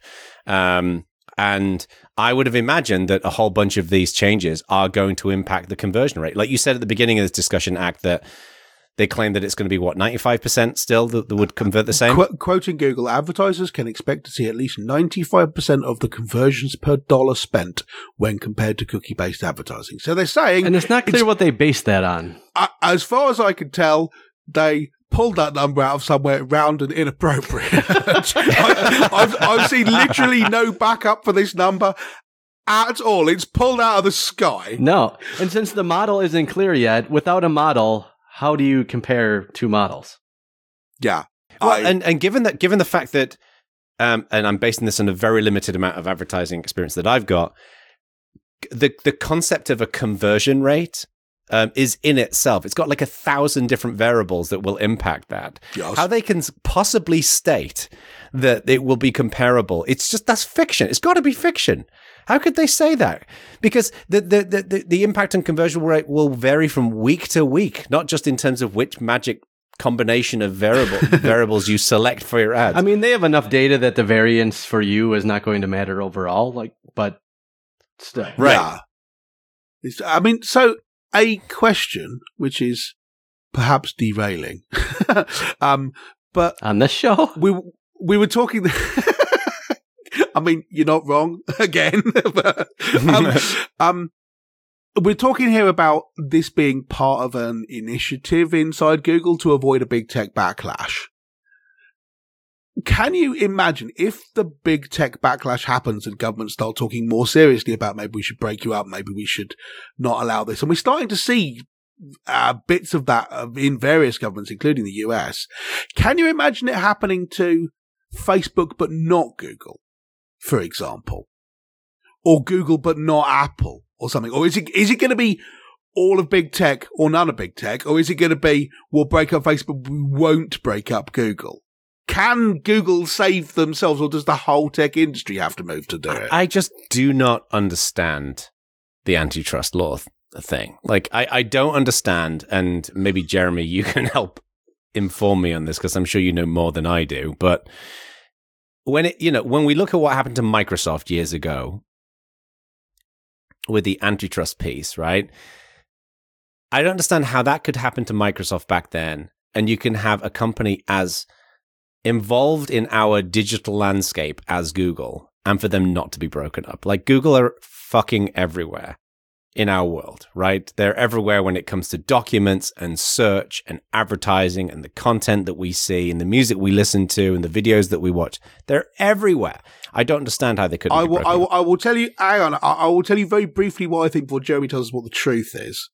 And I would have imagined that a whole bunch of these changes are going to impact the conversion rate. Like you said at the beginning of this discussion, Act, that they claim that it's going to be, 95% still that would convert the same? Quoting Google, advertisers can expect to see at least 95% of the conversions per dollar spent when compared to cookie-based advertising. So they're saying... And it's not clear what they base that on. As far as I can tell, they pulled that number out of somewhere round and inappropriate. I've seen literally no backup for this number at all. It's pulled out of the sky. No. And since the model isn't clear yet, without a model, how do you compare 2 models? Yeah. Well, and given the fact that, and I'm basing this on a very limited amount of advertising experience that I've got, the concept of a conversion rate is in itself. It's got like 1,000 different variables that will impact that. Yes. How they can possibly state that it will be comparable? That's fiction. It's got to be fiction. How could they say that? Because the impact on conversion rate will vary from week to week, not just in terms of which magic combination of variables you select for your ads. I mean, they have enough data that the variance for you is not going to matter overall, but still. Right. Yeah. So a question, which is perhaps derailing, but on this show, we were talking. You're not wrong again. But, we're talking here about this being part of an initiative inside Google to avoid a big tech backlash. Can you imagine if the big tech backlash happens and governments start talking more seriously about maybe we should break you up, maybe we should not allow this? And we're starting to see bits of that in various governments, including the US. Can you imagine it happening to Facebook but not Google, for example? Or Google but not Apple or something? Or is it going to be all of big tech or none of big tech? Or is it going to be, we'll break up Facebook, we won't break up Google? Can Google save themselves, or does the whole tech industry have to move to do it? I just do not understand the antitrust law thing. Like, I don't understand, and maybe, Jeremy, you can help inform me on this, because I'm sure you know more than I do. But when we look at what happened to Microsoft years ago with the antitrust piece, right? I don't understand how that could happen to Microsoft back then, and you can have a company as involved in our digital landscape as Google, and for them not to be broken up. Like, Google are fucking everywhere in our world, right? They're everywhere when it comes to documents and search and advertising and the content that we see and the music we listen to and the videos that we watch. They're everywhere. I don't understand how they could. I will tell you. Hang on. I will tell you very briefly what I think before Jeremy tells us what the truth is.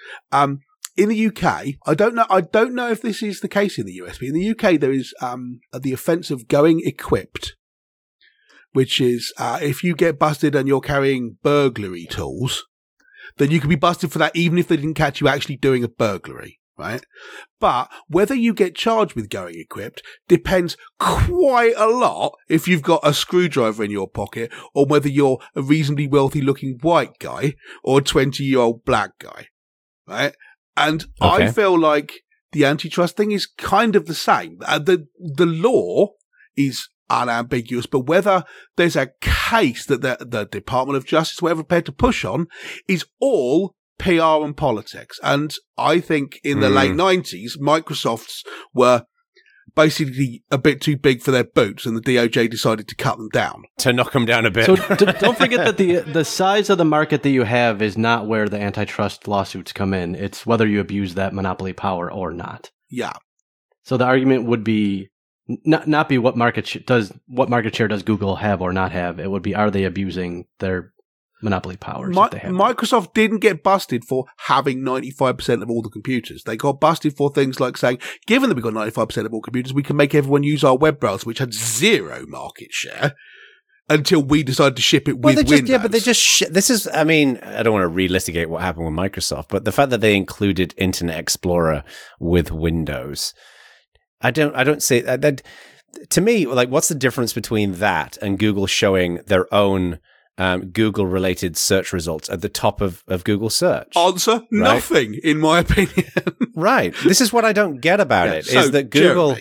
In the UK, I don't know if this is the case in the US, but in the UK there is the offence of going equipped, which is if you get busted and you're carrying burglary tools, then you can be busted for that even if they didn't catch you actually doing a burglary, right? But whether you get charged with going equipped depends quite a lot if you've got a screwdriver in your pocket, or whether you're a reasonably wealthy looking white guy or a 20-year-old black guy, right? And okay. I feel like the antitrust thing is kind of the same. The law is unambiguous, but whether there's a case that the Department of Justice were ever prepared to push on is all PR and politics. And I think in the late 90s, Microsoft's were basically a bit too big for their boots, and the DOJ decided to cut them down. To knock them down a bit. So don't forget that the size of the market that you have is not where the antitrust lawsuits come in. It's whether you abuse that monopoly power or not. Yeah. So the argument would be not be what market share does Google have or not have. It would be, are they abusing their monopoly powers? If they have Microsoft didn't get busted for having 95% of all the computers. They got busted for things like saying, given that we've got 95% of all computers, we can make everyone use our web browser, which had zero market share until we decided to ship it with Windows. Yeah, but they just this is, I mean, I don't want to relitigate what happened with Microsoft, but the fact that they included Internet Explorer with Windows, I don't see that. To me, like, what's the difference between that and Google showing their own Google-related search results at the top of Google search? Answer, right? Nothing, in my opinion. Right. This is what I don't get about it, is that Google...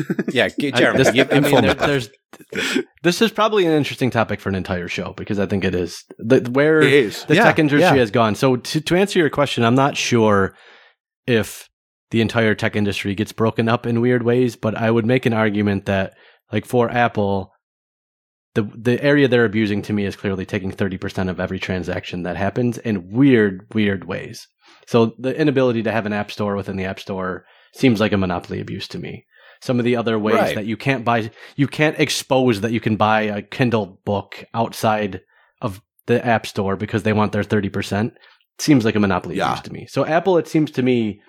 Jeremy. This is probably an interesting topic for an entire show, because I think it is. The tech industry has gone. So to answer your question, I'm not sure if the entire tech industry gets broken up in weird ways, but I would make an argument that, like, for Apple, the area they're abusing to me is clearly taking 30% of every transaction that happens in weird ways. So the inability to have an app store within the app store seems like a monopoly abuse to me. Some of the other ways that you can't expose that you can buy a Kindle book outside of the app store because they want their 30% seems like a monopoly abuse to me. So Apple, it seems to me,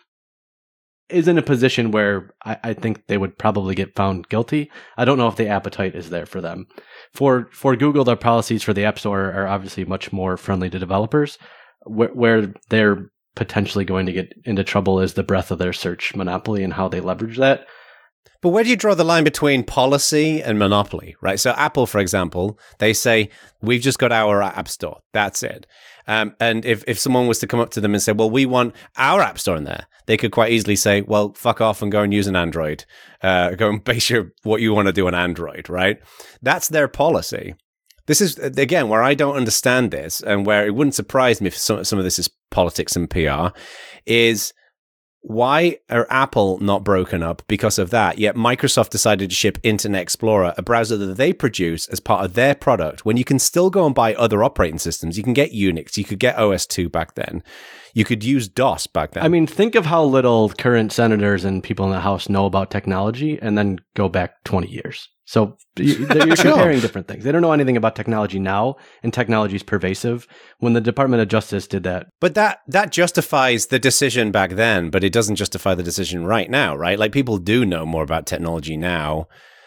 is in a position where I think they would probably get found guilty. I don't know if the appetite is there for them. For Google, their policies for the App Store are obviously much more friendly to developers. Where they're potentially going to get into trouble is the breadth of their search monopoly and how they leverage that. But where do you draw the line between policy and monopoly, right? So Apple, for example, they say, we've just got our app store. That's it. And if someone was to come up to them and say, well, we want our app store in there, they could quite easily say, well, fuck off and go and use an Android. Go and base what you want to do on Android, right? That's their policy. This is, again, where I don't understand this, and where it wouldn't surprise me if some of this is politics and PR, is why are Apple not broken up because of that? Yet Microsoft decided to ship Internet Explorer, a browser that they produce as part of their product, when you can still go and buy other operating systems. You can get Unix, you could get OS2 back then. You could use DOS back then. I mean, think of how little current senators and people in the House know about technology, and then go back 20 years. So you're comparing different things. They don't know anything about technology now, and technology is pervasive. When the Department of Justice did that. But that justifies the decision back then, but it doesn't justify the decision right now, right? Like, people do know more about technology now.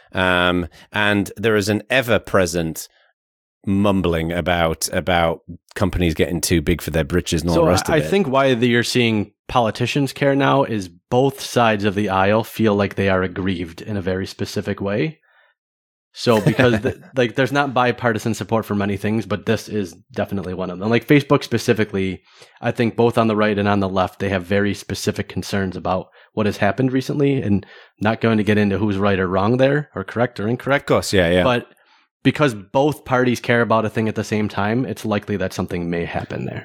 And there is an ever-present mumbling about companies getting too big for their britches and all the rest of it. I think why you're seeing politicians care now is both sides of the aisle feel like they are aggrieved in a very specific way. So because there's not bipartisan support for many things, but this is definitely one of them. Like Facebook specifically, I think both on the right and on the left, they have very specific concerns about what has happened recently, and not going to get into who's right or wrong there, or correct or incorrect. Of course, yeah. But because both parties care about a thing at the same time, it's likely that something may happen there.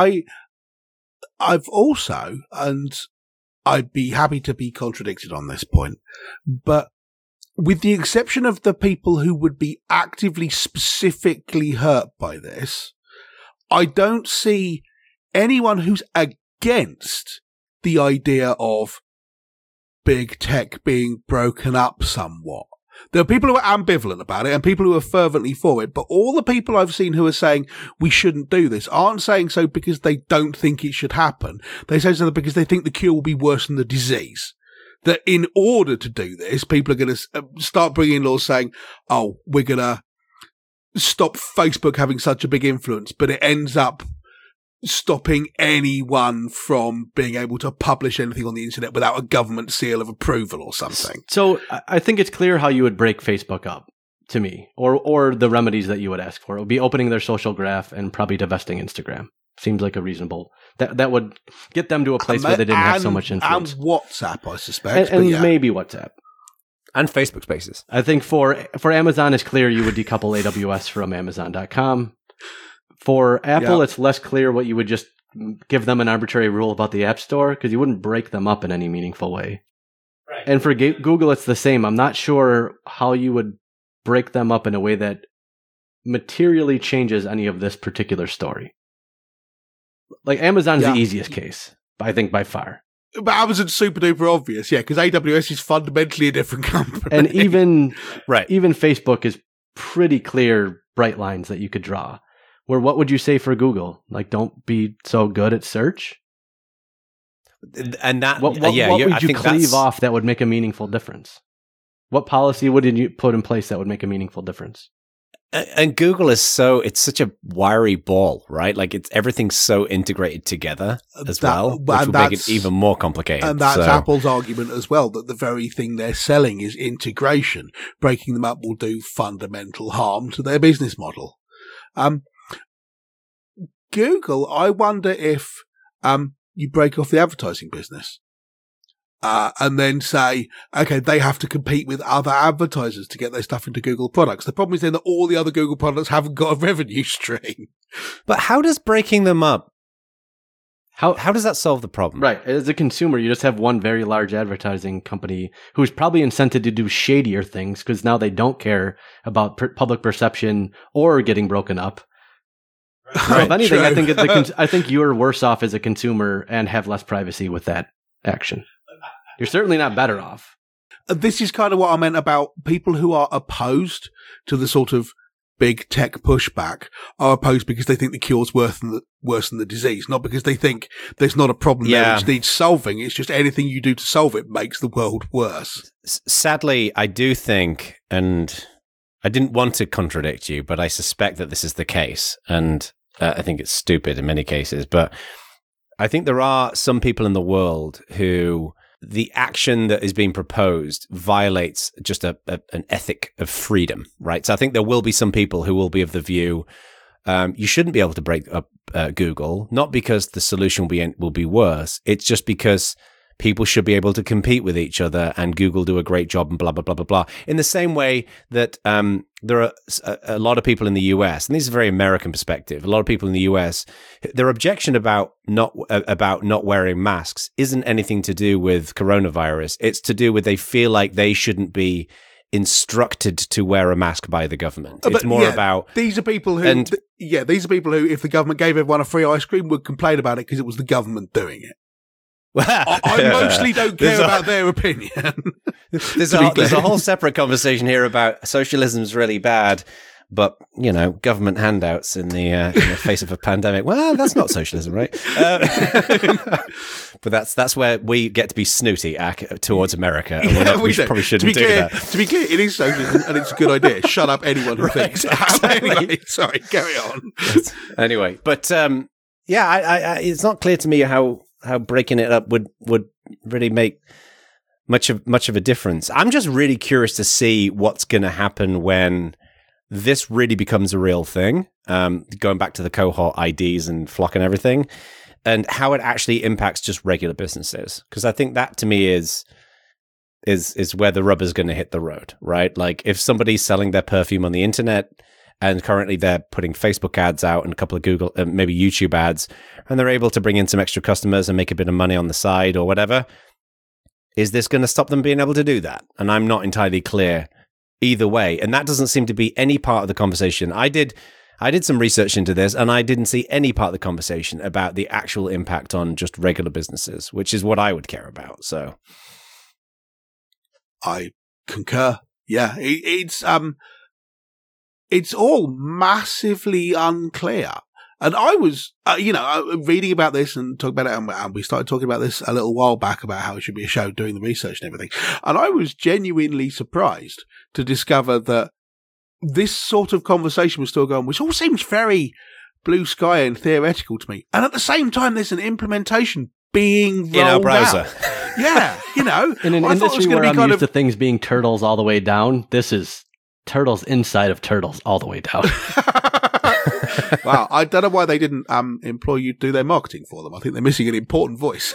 I've also, and I'd be happy to be contradicted on this point, but with the exception of the people who would be actively, specifically hurt by this, I don't see anyone who's against the idea of big tech being broken up somewhat. There are people who are ambivalent about it and people who are fervently for it, but all the people I've seen who are saying we shouldn't do this aren't saying so because they don't think it should happen. They say so because they think the cure will be worse than the disease. That in order to do this, people are going to start bringing in laws saying, oh, we're going to stop Facebook having such a big influence, but it ends up stopping anyone from being able to publish anything on the internet without a government seal of approval or something. So I think it's clear how you would break Facebook up, to me, or the remedies that you would ask for. It would be opening their social graph and probably divesting Instagram. Seems like a reasonable... That would get them to a place where they didn't have so much influence. And WhatsApp, I suspect. And maybe WhatsApp. And Facebook Spaces. I think for Amazon, it's clear you would decouple AWS from Amazon.com. For Apple, it's less clear what you would just give them an arbitrary rule about the App Store because you wouldn't break them up in any meaningful way. Right. And for Google, it's the same. I'm not sure how you would break them up in a way that materially changes any of this particular story. Like Amazon's the easiest case, I think, by far. But Amazon's super duper obvious, because AWS is fundamentally a different company. And even Facebook is pretty clear bright lines that you could draw. Where what would you say for Google? Like, don't be so good at search? And that, what would you cleave off that would make a meaningful difference? What policy would you put in place that would make a meaningful difference? And Google is it's such a wiry ball, right? Like everything's so integrated together as well, which would make it even more complicated. And that's Apple's argument as well, that the very thing they're selling is integration. Breaking them up will do fundamental harm to their business model. Google, I wonder if you break off the advertising business and then say, okay, they have to compete with other advertisers to get their stuff into Google products. The problem is then that all the other Google products haven't got a revenue stream. But how does breaking them up, how does that solve the problem? Right. As a consumer, you just have one very large advertising company who's probably incented to do shadier things because now they don't care about public perception or getting broken up. So if anything, I think you're worse off as a consumer and have less privacy with that action. You're certainly not better off. This is kind of what I meant about people who are opposed to the sort of big tech pushback are opposed because they think the cure's worse than the disease, not because they think there's not a problem there which needs solving. It's just anything you do to solve it makes the world worse. Sadly, I do think, and I didn't want to contradict you, but I suspect that this is the case. And I think it's stupid in many cases, but I think there are some people in the world who the action that is being proposed violates just an ethic of freedom, right? So I think there will be some people who will be of the view you shouldn't be able to break up Google, not because the solution will be worse. It's just because people should be able to compete with each other and Google do a great job and blah, blah, blah, blah, blah. In the same way that there are a lot of people in the US, and this is a very American perspective, a lot of people in the US, their objection about not wearing masks isn't anything to do with coronavirus. It's to do with they feel like they shouldn't be instructed to wear a mask by the government. It's more about... These are people who, if the government gave everyone a free ice cream, would complain about it because it was the government doing it. I mostly don't care about their opinion. There's a whole separate conversation here about socialism's really bad, but government handouts in the face of a pandemic. Well, that's not socialism, right? But that's where we get to be snooty towards America, and we probably shouldn't do that. To be clear, it is socialism, and it's a good idea. Shut up, anyone who thinks. Exactly. Anyway, sorry, carry on. Anyway, but I it's not clear to me how breaking it up would really make much of a difference. I'm just really curious to see what's going to happen when this really becomes a real thing, going back to the cohort IDs and Flock and everything, and how it actually impacts just regular businesses. Because I think that to me is where the rubber's going to hit the road, right? Like if somebody's selling their perfume on the internet, and currently they're putting Facebook ads out and a couple of Google, maybe YouTube ads, and they're able to bring in some extra customers and make a bit of money on the side or whatever. Is this going to stop them being able to do that? And I'm not entirely clear either way. And that doesn't seem to be any part of the conversation. I did some research into this, and I didn't see any part of the conversation about the actual impact on just regular businesses, which is what I would care about. So I concur. Yeah, it's all massively unclear. And I was, reading about this and talking about it, and we started talking about this a little while back about how it should be a show, doing the research and everything. And I was genuinely surprised to discover that this sort of conversation was still going, which all seems very blue sky and theoretical to me. And at the same time, there's an implementation being rolled in our browser. Out. Yeah, In an industry where I'm used to things being turtles all the way down, this is turtles inside of turtles all the way down. Wow, I don't know why they didn't employ you to do their marketing for them. I think they're missing an important voice.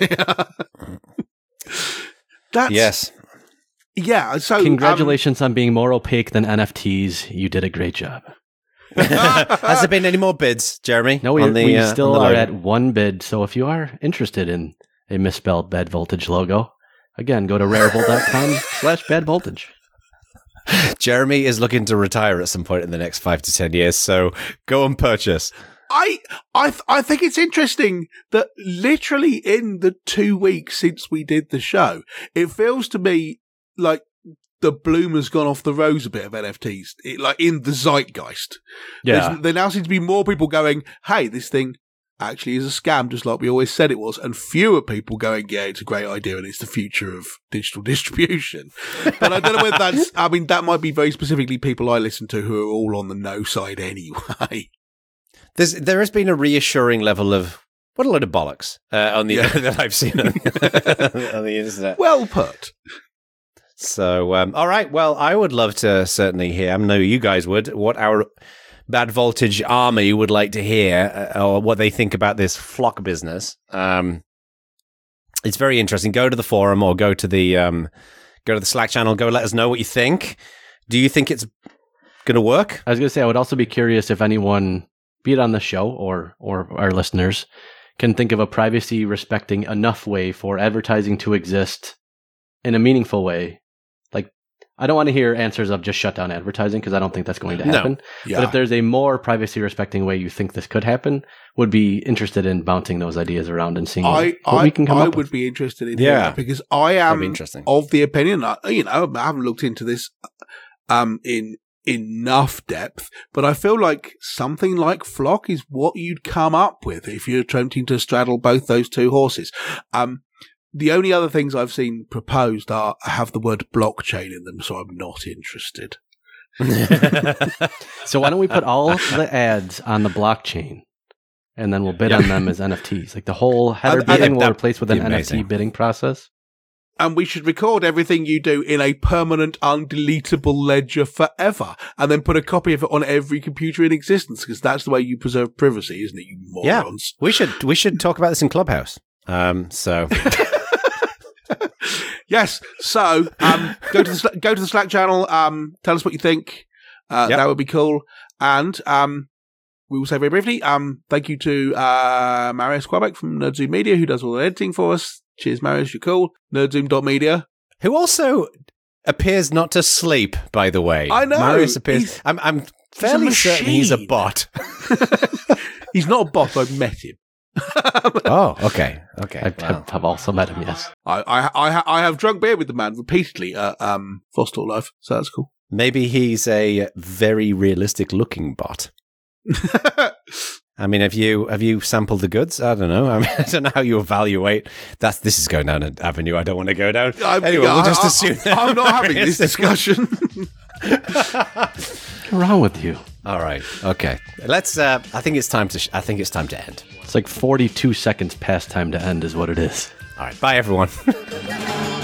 Yes. Yeah, so... Congratulations on being more opaque than NFTs. You did a great job. Has there been any more bids, Jeremy? No, we still on the are logo? at one bid. So if you are interested in a misspelled Bad Voltage logo, again, go to rarible.com/Bad Voltage. Jeremy is looking to retire at some point in the next 5 to 10 years, so go and purchase. I think it's interesting that literally in the 2 weeks since we did the show, it feels to me like the bloom has gone off the rose a bit of NFTs, like in the zeitgeist. Yeah. There now seems to be more people going, hey, this thing actually is a scam, just like we always said it was, and fewer people going, yeah, it's a great idea and it's the future of digital distribution. But I don't know whether that's, I mean, that might be very specifically people I listen to who are all on the no side anyway. There has been a reassuring level of, what a load of bollocks on the that I've seen on the internet. Well put. So, all right. Well, I would love to certainly hear, I know you guys would, what our Bad Voltage army would like to hear or what they think about this Flock business. It's very interesting. Go to the forum or go to the Slack channel. Go let us know what you think. Do you think it's going to work? I was going to say, I would also be curious if anyone, be it on the show or our listeners, can think of a privacy-respecting enough way for advertising to exist in a meaningful way. Like, I don't want to hear answers of just shut down advertising because I don't think that's going to happen. No. Yeah. But if there's a more privacy-respecting way you think this could happen, would be interested in bouncing those ideas around and seeing what we can come up I would with. be interested in that because I am interesting. of the opinion, I haven't looked into this in enough depth, but I feel like something like Flock is what you'd come up with if you're attempting to straddle both those two horses. The only other things I've seen proposed have the word blockchain in them, so I'm not interested. So why don't we put all the ads on the blockchain, and then we'll bid on them as NFTs? Like the whole header bidding will replace with an NFT bidding process. And we should record everything you do in a permanent, undeletable ledger forever, and then put a copy of it on every computer in existence, because that's the way you preserve privacy, isn't it, you morons? Yeah, we should talk about this in Clubhouse. So... Yes. So, go to the Slack channel. Tell us what you think. That would be cool. And we will say very briefly, thank you to Marius Quabeck from Nerdzoom Media, who does all the editing for us. Cheers, Marius. You're cool. Nerdzoom.media, who also appears not to sleep. By the way, I know. Marius appears. I'm fairly certain he's a bot. He's not a bot. I've met him. Oh, okay. I've also met him. Yes, I have drunk beer with the man repeatedly at Vostok Live, so that's cool. Maybe he's a very realistic looking bot. I mean, have you sampled the goods? I don't know. I mean, I don't know how you evaluate. This is going down an avenue I don't want to go down. Anyway, we'll just assume. I'm not having this discussion. What's wrong with you? All right. Okay. Let's. I think it's time to end. It's like 42 seconds past time to end is what it is. All right. Bye, everyone.